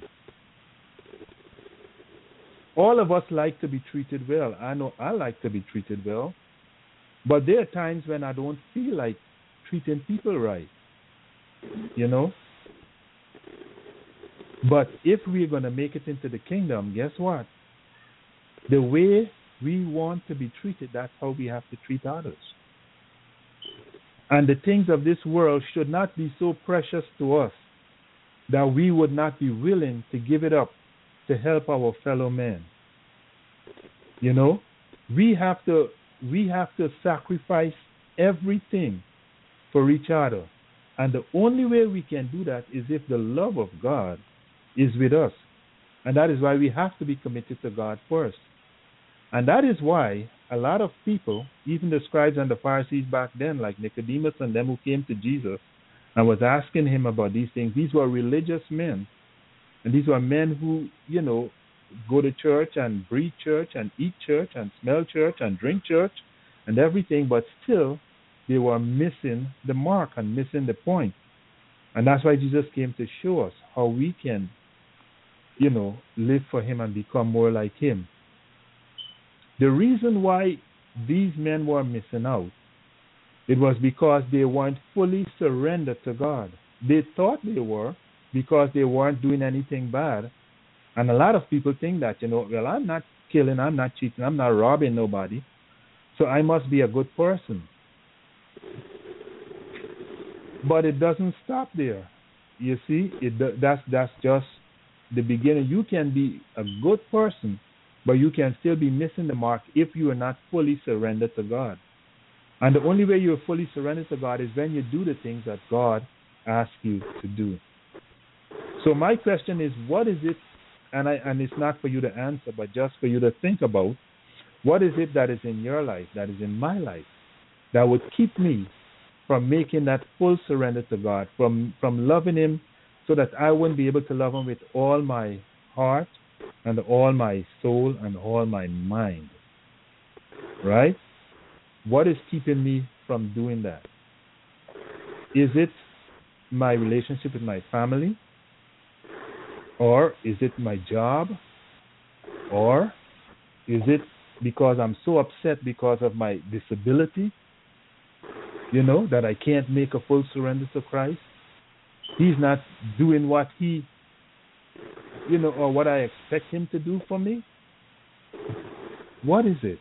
S2: All of us like to be treated well. I know I like to be treated well. But there are times when I don't feel like treating people right. You know? But if we're going to make it into the kingdom, guess what? The way we want to be treated, that's how we have to treat others. And the things of this world should not be so precious to us that we would not be willing to give it up to help our fellow men. You know, we have to we have to sacrifice everything for each other. And the only way we can do that is if the love of God is with us. And that is why we have to be committed to God first. And that is why a lot of people, even the scribes and the Pharisees back then, like Nicodemus and them who came to Jesus and was asking him about these things, these were religious men. And these were men who, you know, go to church and breathe church and eat church and smell church and drink church and everything, but still they were missing the mark and missing the point. And that's why Jesus came to show us how we can, you know, live for him and become more like him. The reason why these men were missing out, it was because they weren't fully surrendered to God. They thought they were, because they weren't doing anything bad. And a lot of people think that, you know, well, I'm not killing, I'm not cheating, I'm not robbing nobody, so I must be a good person. But it doesn't stop there. You see, it that's that's just the beginning. You can be a good person, but you can still be missing the mark if you are not fully surrendered to God. And the only way you're fully surrendered to God is when you do the things that God asks you to do. So my question is, what is it, and, I, and it's not for you to answer, but just for you to think about, what is it that is in your life, that is in my life, that would keep me from making that full surrender to God, from, from loving Him so that I wouldn't be able to love Him with all my heart and all my soul and all my mind, right? What is keeping me from doing that? Is it my relationship with my family? Or is it my job? Or is it because I'm so upset because of my disability, you know, that I can't make a full surrender to Christ? He's not doing what He, you know, or what I expect Him to do for me? What is it?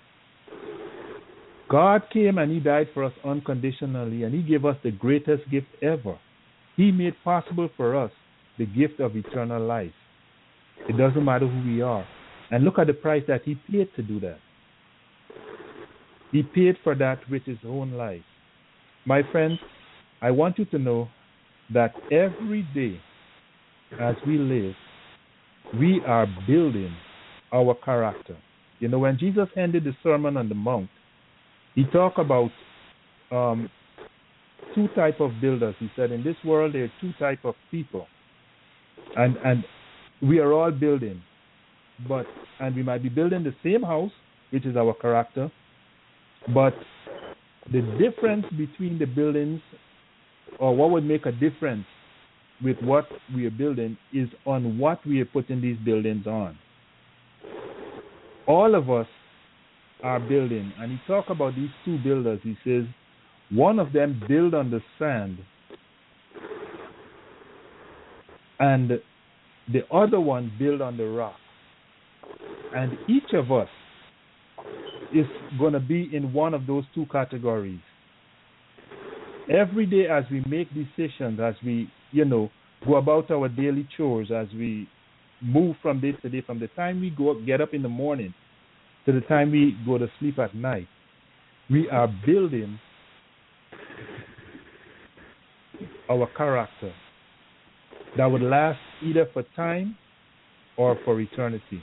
S2: God came and He died for us unconditionally, and He gave us the greatest gift ever. He made possible for us the gift of eternal life. It doesn't matter who we are. And look at the price that He paid to do that. He paid for that with His own life. My friends, I want you to know that every day as we live, we are building our character. You know, when Jesus ended the Sermon on the Mount, He talked about um, two type of builders. He said, in this world there are two type of people. And and we are all building. But and we might be building the same house, which is our character, but the difference between the buildings, or what would make a difference with what we are building, is on what we are putting these buildings on. All of us are building, and he talked about these two builders. He says one of them build on the sand, and the other one build on the rock. And each of us is going to be in one of those two categories. Every day as we make decisions, as we, you know, go about our daily chores, as we move from day to day, from the time we go up, get up in the morning to the time we go to sleep at night, we are building our character that would last either for time or for eternity.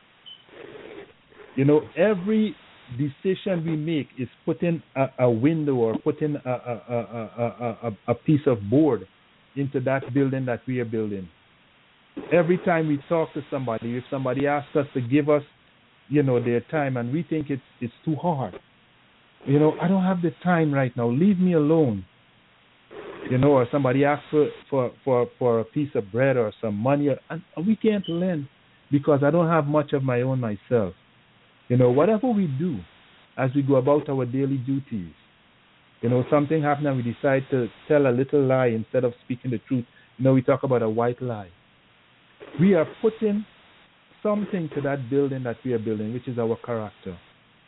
S2: You know, every decision we make is putting a, a window or putting a, a, a, a, a piece of board into that building that we are building. Every time we talk to somebody, if somebody asks us to give us, you know, their time and we think it's it's too hard, you know, I don't have the time right now, leave me alone. You know, or somebody asks for, for, for, for a piece of bread or some money, and we can't lend because I don't have much of my own myself. You know, whatever we do as we go about our daily duties, you know, something happens and we decide to tell a little lie instead of speaking the truth. You know, we talk about a white lie. We are putting something to that building that we are building, which is our character.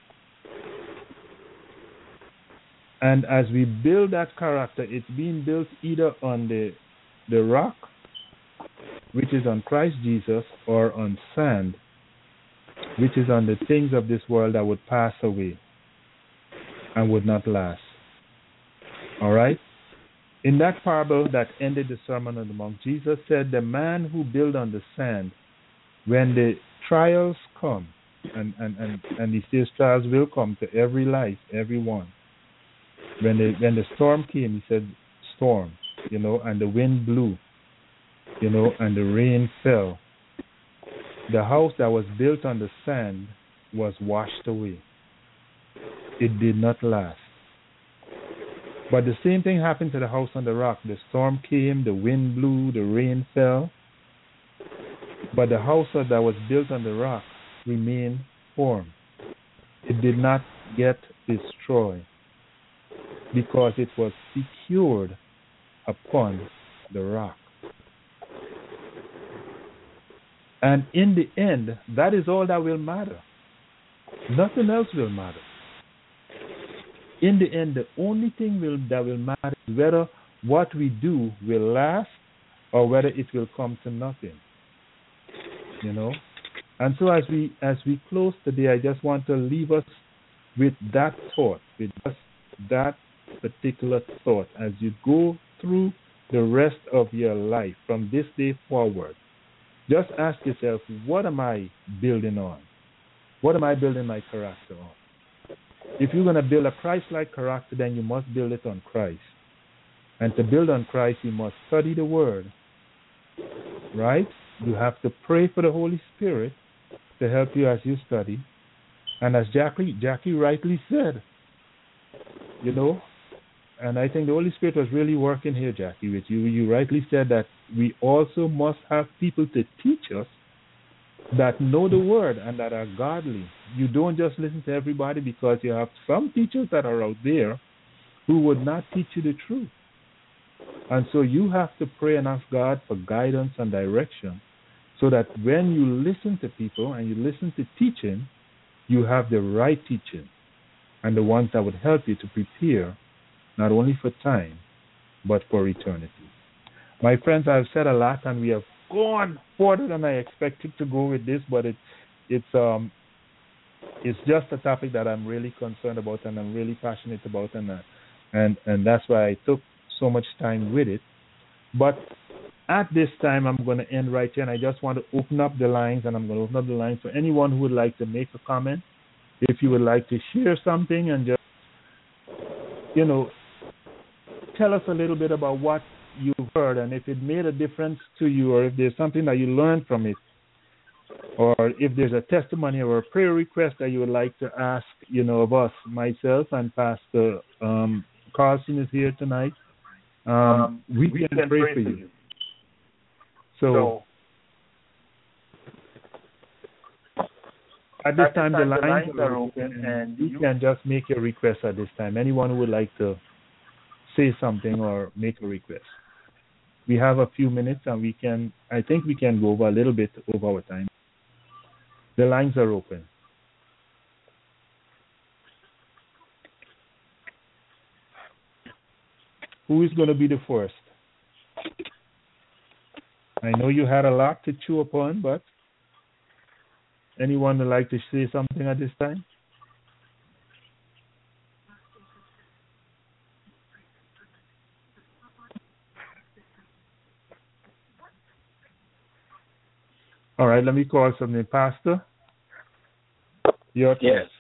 S2: And as we build that character, it's being built either on the the rock, which is on Christ Jesus, or on sand, which is on the things of this world that would pass away and would not last. All right? In that parable that ended the Sermon on the Mount, Jesus said, the man who built on the sand, when the trials come, and, and, and, and he says trials will come to every life, everyone. When the, when the storm came, he said, storm, you know, and the wind blew, you know, and the rain fell. The house that was built on the sand was washed away. It did not last. But the same thing happened to the house on the rock. The storm came, the wind blew, the rain fell. But the house that was built on the rock remained firm. It did not get destroyed because it was secured upon the rock. And in the end, that is all that will matter. Nothing else will matter. In the end, the only thing will, that will matter is whether what we do will last or whether it will come to nothing. You know? And so as we as we close today, I just want to leave us with that thought, with just that particular thought as you go through the rest of your life from this day forward. Just ask yourself, what am I building on? What am I building my character on? If you're going to build a Christ-like character, then you must build it on Christ. And to build on Christ, you must study the Word, right? You have to pray for the Holy Spirit to help you as you study. And as Jackie, Jackie rightly said, you know, and I think the Holy Spirit was really working here, Jackie, with you. You rightly said that we also must have people to teach us that know the Word and that are godly. You don't just listen to everybody, because you have some teachers that are out there who would not teach you the truth. And so you have to pray and ask God for guidance and direction, so that when you listen to people and you listen to teaching, you have the right teaching and the ones that would help you to prepare not only for time, but for eternity. My friends, I've said a lot, and we have gone further than I expected to go with this, but it, it's um, it's just a topic that I'm really concerned about and I'm really passionate about, and uh, and and that's why I took so much time with it. But at this time, I'm going to end right here, and I just want to open up the lines, and I'm going to open up the lines for anyone who would like to make a comment. If you would like to share something and just, you know, tell us a little bit about what you've heard, and if it made a difference to you, or if there's something that you learned from it, or if there's a testimony or a prayer request that you would like to ask, you know, of us, myself and Pastor um, Carlson is here tonight. Um, um, we, we can, can pray, pray for you. you. So, so at this time, time, the lines, lines are open, and you, you can just make your request at this time. Anyone who would like to say something or make a request. We have a few minutes, and we can, I think we can go over a little bit over our time. The lines are open. Who is going to be the first? I know you had a lot to chew upon, but anyone would like to say something at this time? All right, let me call something. Pastor? Your turn.
S6: Yes.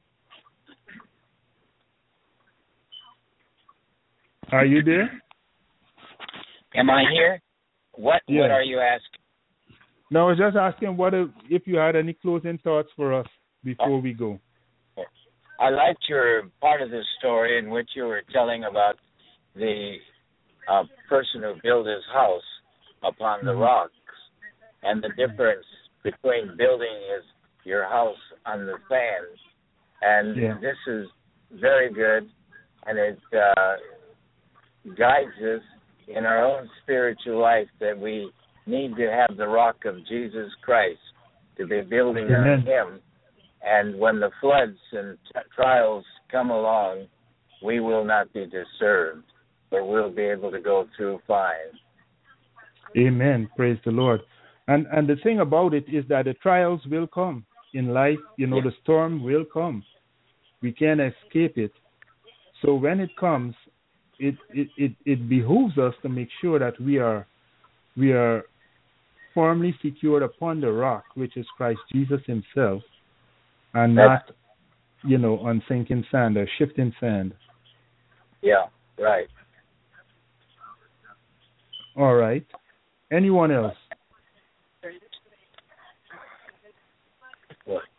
S2: Are you there?
S6: Am I here? What
S2: Yeah.
S6: What are you asking?
S2: No, I was just asking what if, if you had any closing thoughts for us before we go.
S6: I liked your part of the story in which you were telling about the uh, person who built his house upon the
S2: Mhm.
S6: rocks, and the difference between building his your house on the sand. And
S2: Yeah.
S6: this is very good, and it uh, guides us in our own spiritual life that we need to have the rock of Jesus Christ to be building
S2: Amen.
S6: on Him. And when the floods and t- trials come along, we will not be disturbed, but we'll be able to go through fine.
S2: Amen. Praise the Lord. And and the thing about it is that the trials will come in life. You know,
S6: Yeah.
S2: the storm will come. We can't escape it. So when it comes, it, it, it, it behooves us to make sure that we are we are firmly secured upon the rock, which is Christ Jesus Himself, and
S6: That's-
S2: not, you know, on sinking sand or shifting sand.
S6: Yeah, right.
S2: All right. Anyone else?
S6: What?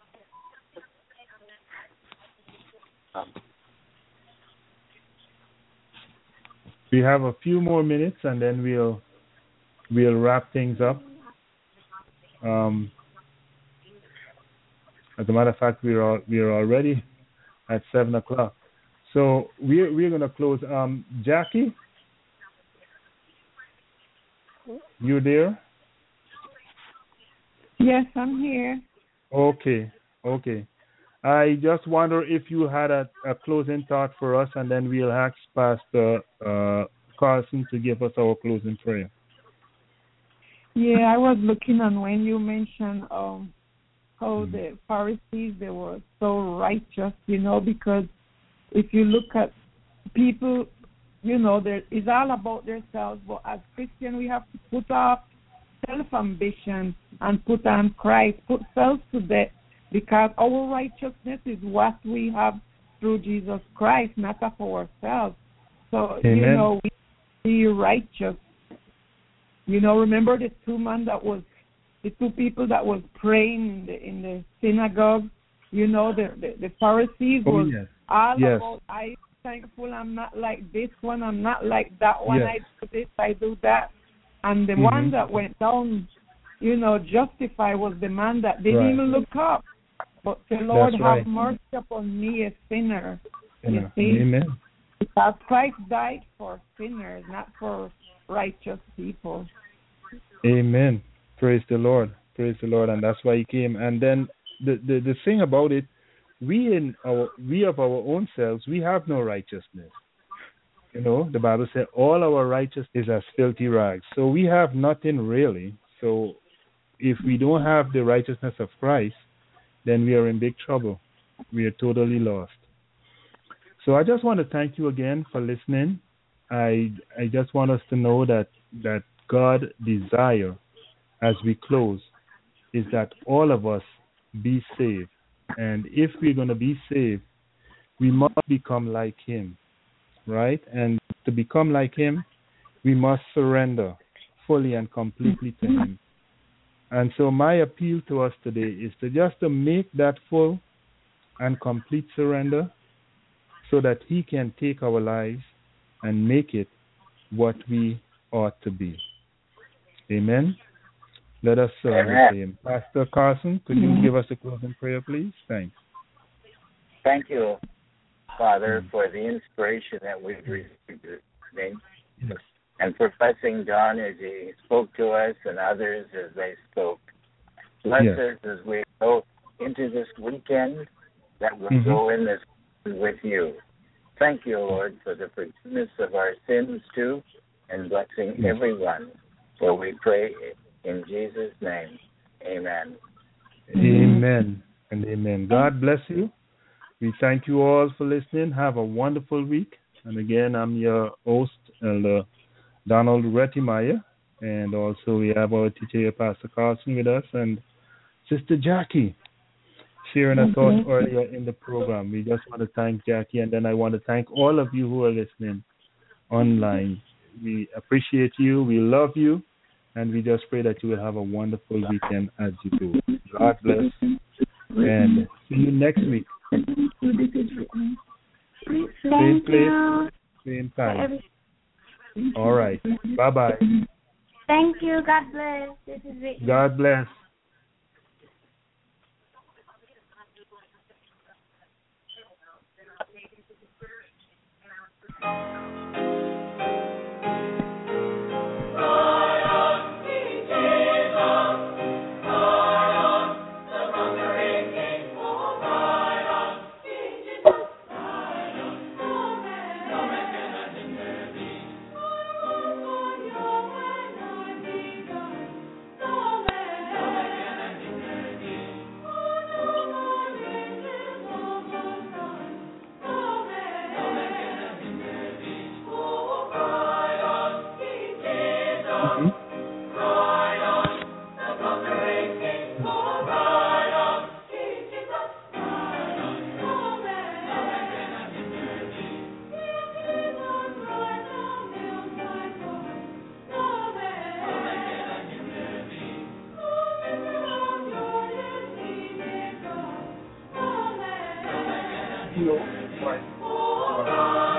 S6: Um,
S2: We have a few more minutes, and then we'll we'll wrap things up. Um, as a matter of fact, we're all, we're already at seven o'clock, so we're we're gonna close. Um, Jackie, you there?
S5: Yes, I'm here.
S2: Okay, okay. I just wonder if you had a, a closing thought for us, and then we'll ask Pastor uh, Carlson to give us our closing prayer.
S5: Yeah, I was looking on when you mentioned um, how
S2: Mhm.
S5: the Pharisees, they were so righteous, you know, because if you look at people, you know, there is all about themselves. But as Christians, we have to put off self-ambition and put on Christ, put self to death, because our righteousness is what we have through Jesus Christ, not of ourselves. So,
S2: Amen.
S5: you know, we be righteous. You know, remember the two men that was, the two people that was praying in the in the synagogue. You know, the the, the Pharisees
S2: Oh,
S5: was
S2: yes.
S5: all
S2: Yes.
S5: about, I'm thankful I'm not like this one, I'm not like that one,
S2: Yes.
S5: I do this, I do that. And the
S2: Mhm.
S5: one that went down, you know, justified was the man that didn't
S2: Right.
S5: even look up. But the Lord
S2: That's
S5: have
S2: right.
S5: mercy upon me, a sinner.
S2: You
S5: You
S2: know,
S5: see?
S2: Amen.
S5: Because Christ died for sinners, not for righteous people.
S2: Amen. Praise the Lord. Praise the Lord. And that's why he came. And then the, the, the thing about it, we in our we of our own selves, we have no righteousness. You know, the Bible said all our righteousness is as filthy rags. So we have nothing really. So if we don't have the righteousness of Christ, then we are in big trouble. We are totally lost. So I just want to thank you again for listening. I I just want us to know that that God desire as we close is that all of us be saved. And if we're going to be saved, we must become like him, right? And to become like him, we must surrender fully and completely to him. And so my appeal to us today is to just to make that full and complete surrender so that he can take our lives and make it what we ought to be. Amen. Let us uh,
S6: Amen.
S2: pray. Pastor Carson, could you give us a closing prayer, please? Thanks.
S6: Thank you, Father, for the inspiration that we've received this evening, and for blessing John as he spoke to us and others as they spoke. Bless
S2: Yes.
S6: us as we go into this weekend, that we'll
S2: Mhm.
S6: go in this with you. Thank you, Lord, for the forgiveness of our sins too, and blessing
S2: Yes.
S6: everyone. For we pray in Jesus' name. Amen.
S2: Amen and amen. God bless you. We thank you all for listening. Have a wonderful week. And again, I'm your host, Elder Donald Rettimeyer. And also we have our teacher, Pastor Carlson, with us, and Sister Jackie sharing a thought earlier in the program. We just want to thank Jackie, and then I want to thank all of you who are listening online. We appreciate you. We love you. And we just pray that you will have a wonderful weekend as you do. God bless. And see you next week. Same place, same time. All right. Bye-bye.
S7: Thank you. God bless. This is Whitney.
S2: God bless. No, right.